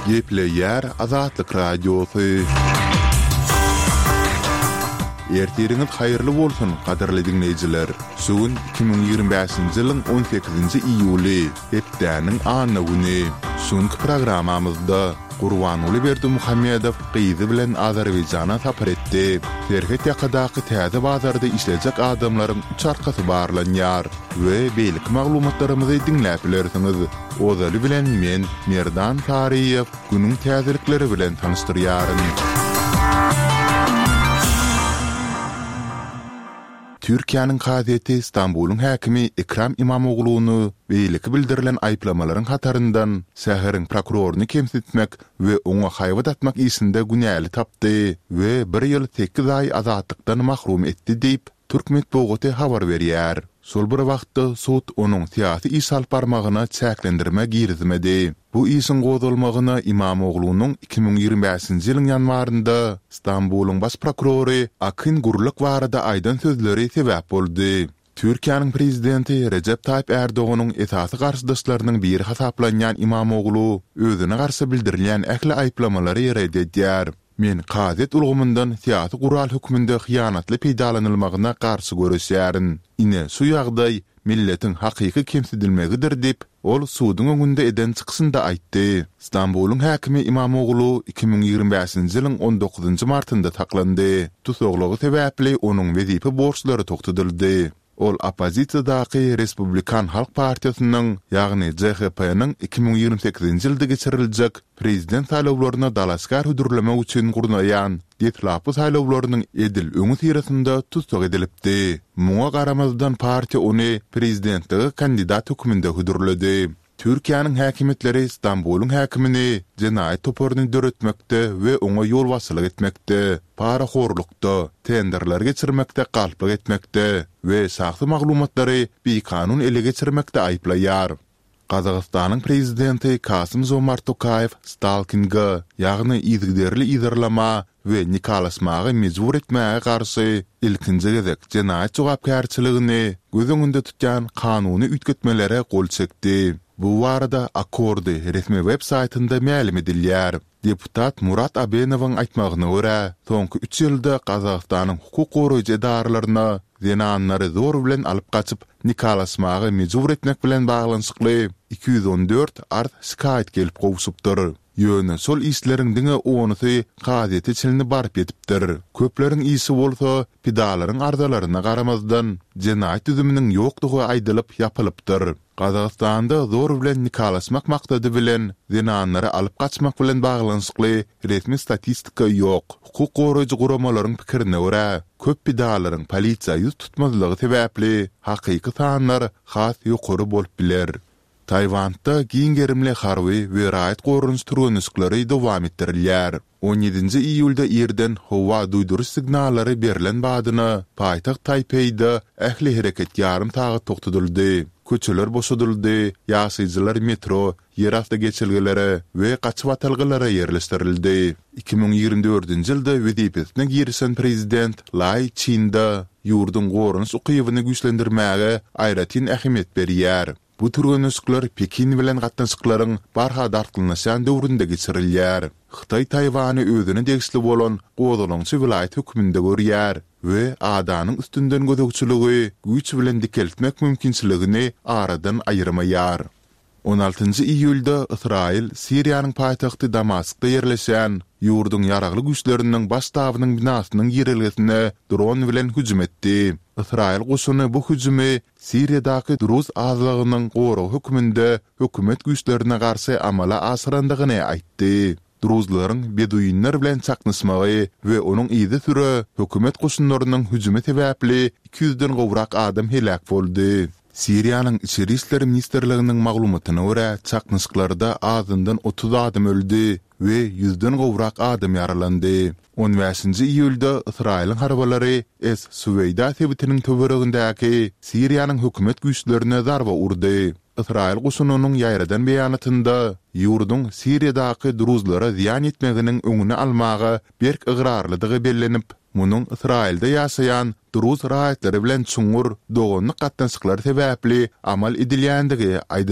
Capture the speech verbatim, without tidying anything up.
Gepleyer Azatlyk Radiosu. Ertiriniz hayırlı bolsun, qadarly dinleyijiler. Sugun iki bin ýygrimi beşinji ýylyň on sekizinji iýuly, hepdäniň ana güni. Şonky programmamyzda Gurbanuly Berdimuhammedow gyzy bilen Azerbaýjana tapar etdi. Terhet ýakadaky täze bazarda işlejek adamlaryň üç arkasy barlanýar we beýlik maglumatlarymyzy dinläp bilersiňiz. Ozaly bilen men Merdan Tariýew günüň täzelikleri bilen tanıştyrýaryn. Türkiýanyň gazeti Istanbulyň häkimi Ekrem İmamogluny beýleki bildirilen aýplamalaryň hataryndan şäheriň prokuroruny kemsitmek we oňa haýbat atmak isinde günäli tapdy we bir ýyl sekiz ay azatlykdan mahrum etdi diýip Türkmet Bogoty habar berýär. Sol bir wagtda sud onuň syýasy iş alyp barmagyna çäklendirme girizmedi. Bu işin gozulmagyna İmamoglunyň iki bin ýygrimi beşinji ýylyň ýanwarynda Istanbulyň baş prokurory Akyn Guruluk barada aýdan sözleri sebäp boldy. Türkiýanyň prezidenti Recep Tayyip Erdoğanyň esasy garşydaşlarynyň biri hasaplanýan İmamoglu özüne garşy bildirilýän ähli aýplamalary rededýär. Men gazet ulgamyndan syýasy gural hükmünde hyýanatly peýdalanylmagyna garşy görüşýärin. Ine şu ýagdaý milletiň hakyky kemsidilmegidir diýip ol sudyň öňünde eden çykysynda aýtdy. Istanbulyň häkimi İmamoglu iki bin ýygrimi beşinji ýylyň on dokuzunjy martynda taklandy. Tutuklugy sebäpli onuň wezipe borçlary tokdudyldy. Ol opozisiýadaky Respublikan Halk Partiýasynyň, ýagny J H P-nyň iki bin ýygrimi sekizinji ýylda geçiriljek prezident saýlawlaryna dalaskar hüdürlemek üçin gurnaýan detlapy saýlawlarynyň edil öňü tirasynda tutsak edilipdi. Muňa garamazdan partiýa ony prezidentligi kandidat hükmünde hüdürledi. Türkiýanyň häkimetleri Istanbulyň häkimini jenaýat toparyny döretmekde we oňa ýol wasylyk etmekde, paraxorlukda, tenderler geçirmekde, galpyk etmekde we saxty maglumatlary beýkanun ele geçirmekde aýplaýar. Qazaqstanyň prezidenti Kasym-Jomart Tokayew stalkinga, ýagny izgiderli izarlama we nikalasmagy mejbur etmäge garşy ilkinji gezek jenaýat jogapkärçiligini göz öňünde tutýan kanuny ütgetmelere gol çekdi. Bu warada Akordy resmi web saytynda ma'lum edilýär. Deputat Murat Abenowyň aýtmagyna görä, soňky üç ýylda Qazaqstanyň hukuk goraýjy edaralaryna zenanlary zor bilen alyp gaçyp nikalasmagy mejbur etmek bilen baglanyşykly iki yüz on dört art şikayet gelip gowşupdyr. Ýöne sol işleriň diňe onusy gazeti çilini barp etipdir. Köpleriň ýyşy bolsa pidalaryň arzalaryna garamazdan jenaýat düzüminiň ýokdugy aýdylyp ýapylypdyr. Qazaqstanda zor bilen nikalasmak maksady bilen zenanlary alyp gaçmak bilen baglanyşykly resmi statistika ýok. Hukuk goraýjy guramalaryň pikirine görä, köp pidalaryň polisiýa ýüz tutmazlygy sebäpli hakyky sanlar has ýokary bolup biler. Taýwanda giňgerimli harby we raýat gorunç türgünçlükleri dowam etdirilýär. on ýedinji iýulda ýerden howa duýduruş signallary berilen badyna paýtagt Taipei'de ähli hereket ýarym tagy tokdudyldy. Köçeler boşadyldy, ýaşaýjylar metro, ýeralty geçilgelere we gaçyp atylgylara ýerleşdirildi. iki bin ýygrimi dördünji ýylda wezipesine girişen prezident Lai Ching-da ýurdun gorunç ukybyny güýçlendirmäge aýratyn ähmiýet berýär. Bu türgünçlükler Pekin bilen gatnaşyklaryň barha dartylnaşan döwründe geçirilýär. Xitay Taýwany özüne degişli bolan gozalançy vilayet hükmünde görýär we adanyň üstünden gözegçiligi güýç bilen dikeltmek mümkinçiligini aradan aýyrmaýar. on altynjy iýulda Israil Siriýanyň paýtagty Damaskda ýerleşen ýurdun ýaragly güýçleriniň baş tabynyň binasynyň ýerilgesine dron bilen hüjüm etdi. Israil goşuny bu hüjümi Siriýadaky Druz azlygynyň goraw hükmünde hökümet güýçlerine garşy amala asyrandygyny aýtdy. Druzlaryň beduinler bilen çaknysmagy we onuň ýyzy türe hökümet goşunlarynyň hüjümi sebäpli iki yüzden gowrak adam helak boldy. Siriýanyň içeri işleri ministerliginiň maglumatyna görä, çaknysyklarda azyndan otuz adam öldü we yüzden gowrak adam ýaralandy. on beşinji iýulda Israýlyň harbalary Es-Süweyda sebitiniň töweregindäki Siriýanyň hökümet güýçlerine zarba urdy. Israil goşunynyň ýaýradan beýanatynda ýurdun Siriýadaky Druzlara ziýan etmeginiň öňüne almagy berk ıgrarlydygy bellenip, munyň Israilde ýaşaýan Druz raýatlary bilen çuňur dogonlyk gatnaşyklary sebäpli amal edilýändigi